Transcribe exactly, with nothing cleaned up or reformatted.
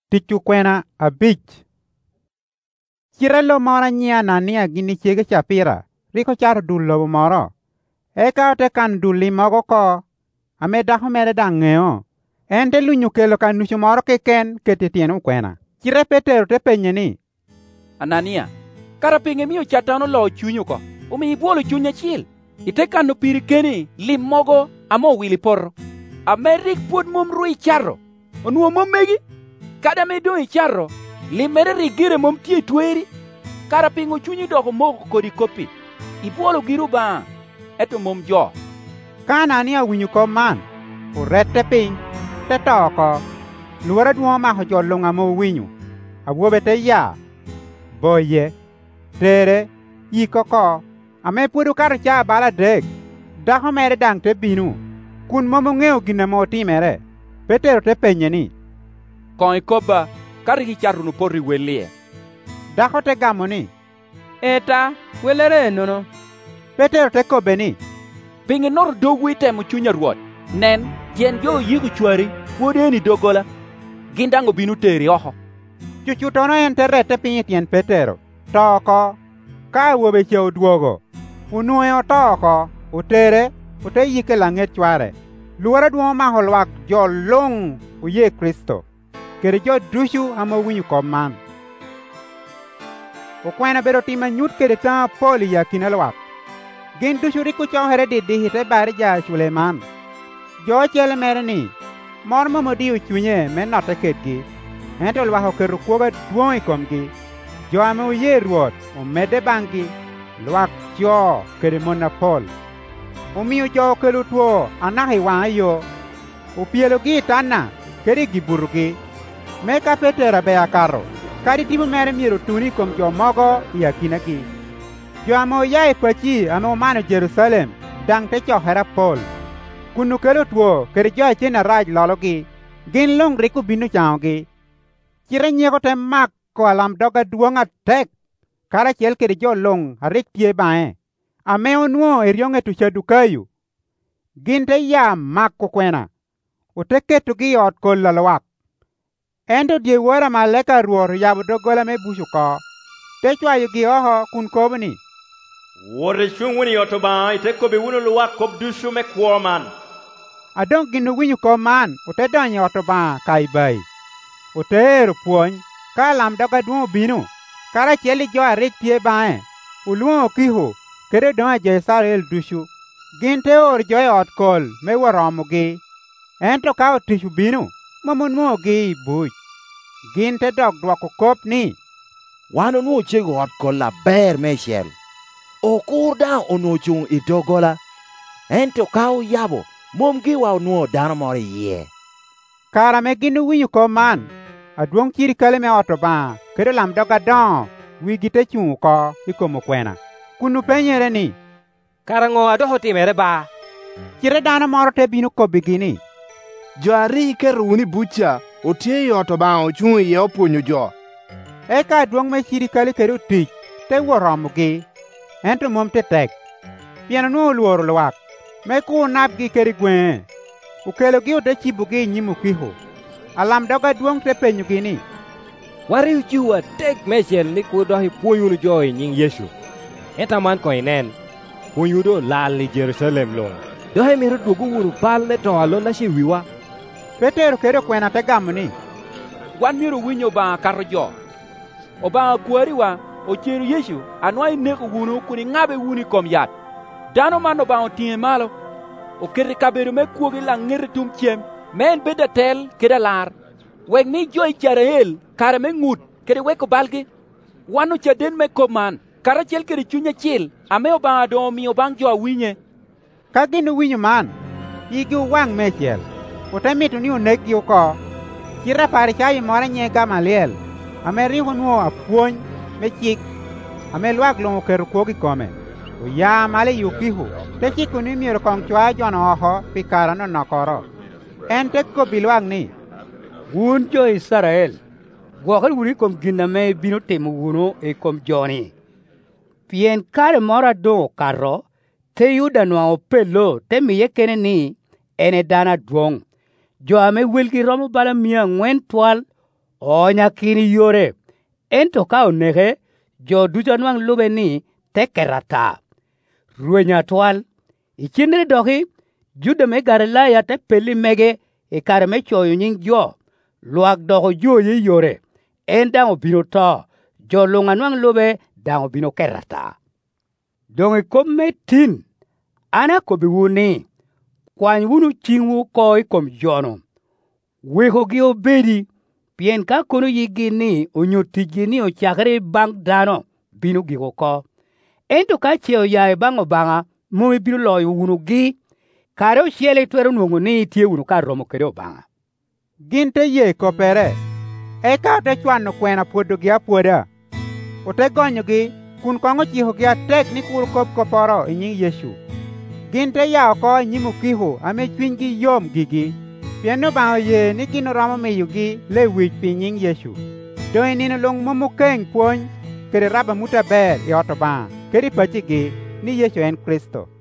Tichu kwena abich. Chirelo mora nyia Anania gini chiege Chapira, riko charo dul lobo moro. Eka te kan duli mogo ko, ame daho mere dang'eo. Ente lunyu kelo kan nuchu moro keken kete tieno kwena. Chire Petero te penye ni, Anania, kara pinge miyo chatano lo chunyu ko, umi ibuolo chunya chiel. Ite kano piri keni lim mogo amo wili porro. Ame rik puod mom ru icharo, onuo mom megi. Kada me do icharo, limere rigire mom tie tweri. Kara pingo chunyi doko mogo kodi kopi. Ibuolo giru ba, eto mom jo. Ka Anania winyu ko man, urete piny, te toko. Luora duo maho jolunga mo winyu. Abuobe te ya, boye, tere, yiko ko. Ame pudu karo cha bala dek. Daho mere dang te binu. Kun momo ngeo gina mo timere. Petero te penye ni, Koi koba, kari hicharunu porri welie. Daho te gamo ni, Eta, welere nono. Petero te kobe ni, Pinge nor dogwi temo chunya ruot. Nen, jen jo yigu chwari, wodeni dogola. Gindango binu teri oho. Chuchutono en te rete pinyi tien Petero. Toko, ka wobe cheo duogo. Unueo toko, utere, ute yike langet chware. Luora duo maho lwak jo lung uye Kristo. Kere jo dushu amo winyu koman. Ukwena bedo tima nyut kere ta poli ya kina lwak. Gin dushu riku chohere di dihite bari ja Suleman. Jo chele mere ni, mor momo di uchunye men note ketgi. Ento lwako keru kuoga duong ikomgi. Jo ame uye ruot, umede bangi, lwak jo kere mona pol. Umiyo jo kelu tuo anahi wangayo. Upielo gi tana, kere giburugi. Meka Petero be akaro. Kari timu mere miru tuni kom jo mogo yakina gi. Jo amo yae pachi amo mano Jerusalem, dang te cho hera pol. Kunu kelu tuo kere jo chena raj lologi. Gin long riku binu chaogi. Chire nyego te mak ko alam doga duonga tek. Kara chel kere jo long harik tie bae. Ameo nuo erionge tu chadukayu. Ginte ya mak ko kwena. Uteke tugi ot kol lalawak. Endo die wara maleka ruor yabu dogola me bushu ko. Te chwa yugi oho kun kobni. Wore chung wini otoba ite kobe wuno luwak kob dushu me kwoman. Adong ginu winyu ko man. Ute donye otoba kai bay. Ute eru puony. Ka alam doga duo binu. Kara cheli jo arik tie bae. Uluo kiho. Kere donga Jesarel dushu. Ginte or joy ot kol me waromugi. Ento ka otishu binu. Mamunmuo gi buch. Ginte dog dwako kop ni. Wano nuo chego ot kol la ber me shel. Okur da ono chung idogola. Ento kao yabo. Mom gi wa nuo dano mori ye. Kara me ginu winyu ko man. Aduong chiri kale me otoba. Kere lam doga don. Wigite chung ko ikomo kwena. Kunu penyere ni. Karango adoho timere ba. Chire dano moro te binu ko bigini. Jo ari ke runi bucha, otie yoto ba ochung ye opunyo jo. Eka duong me chiri kale kere tich, te woromugi. Ento mom te tek. Piano nuo luoro lwak. Me ku nap gi kere gwen. Ukelo gi ode chibugi nyimu kiho. Alam doga duong te penyu gini. Wari uchiwa tek mechel ni kudohi punyunu joy nying Yesu. Eta man ko inen. Punyudo lali Jerusalem long. Dohe miru dugu wuru pal ne to alo na shi wiwa. Petero kere kwena te gamni. Wan miru winyo ba karo jo. Oba kuari wa, ocheru Yesu, anwa ineku wunu kuni ngabe wuni kom yat. Dano mano ba otinge malo. O kere kaberu me kuogi lang ngere tum chem. Men beda tel keda lar. Wek ni joy Israel kare me ngut kere weko balge. Wanu chaden me koman. Kara chel kere chunya chil. Ame oba adomi obang jo winye. Ka ginu winyu man. Igi wang mechel. Utamitu ni unek yu ko. Chira parichayi mora nye Gamaliel. Ame riho nuo apuony me chik. Ame luak longo keru kogi kome. Uya male yukihu. Te chiku ni miru kong chua jono oho pikara no nakoro. En teko biluak ni. Wun jo Israel. Gwakal wuni kom gina me bino temu wuno e kom joni. Pien kare mora do karo. Te yuda nwa opelo te miye kene ni ene dana duong. Jo ame wilki romo bala mia ngwen twal o nyakini yore ento ka onege jo duto nwang lube ni te kerata ruenya twal ichindri doki juda me Galilaya te peli mege e kare me choyo nying jo luak doko jo ye yore en dango bino to jo lunga nwang lube dango bino kerata donge kom me tin ana ko bi wuni kwany wunu chingwu koi kom jono weko gi obedi pien ka kono yigi ni onyotiji ni ochakre bang dano bino gigo ko ento ka cheo yae bang obanga mumi bino loyo wunu gi kare ochiele twero nwongo ni tie wunu ka romo kere obanga gin te ye kopere eka te chwano kwena puodo gi apuoda ote gonyo gi kun kongo chiho gi atek ni kur kop koporo inying Yesu gin te yao ko nyimu kiho ame chwiny gi yom gigi pieno bao ye ni gino romo miyo gi le wich pi nying Yesu doi nino long mumukeng puony kere raba muta ber i otobang kere pachi gi ni Yesu en Kristo